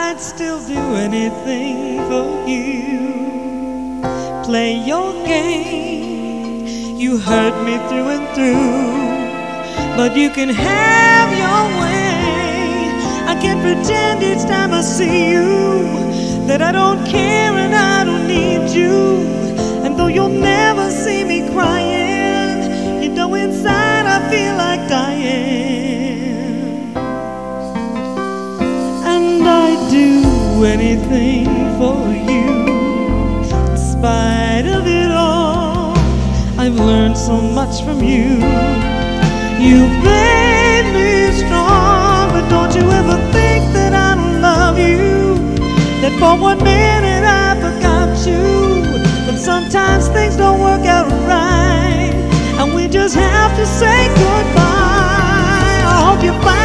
I'd still do anything for you. Play your game. You hurt me through and through, but you can have your way. I can't pretend each time I see you that I don't care and I don't need you. And though you'll never see me crying, you know inside I feel like dying. And I'd do anything for you. In spite of it all, I've learned so much from you. You've made me strong, but don't you ever think that I don't love you, that for 1 minute I forgot you. But sometimes things don't work out right, and we just have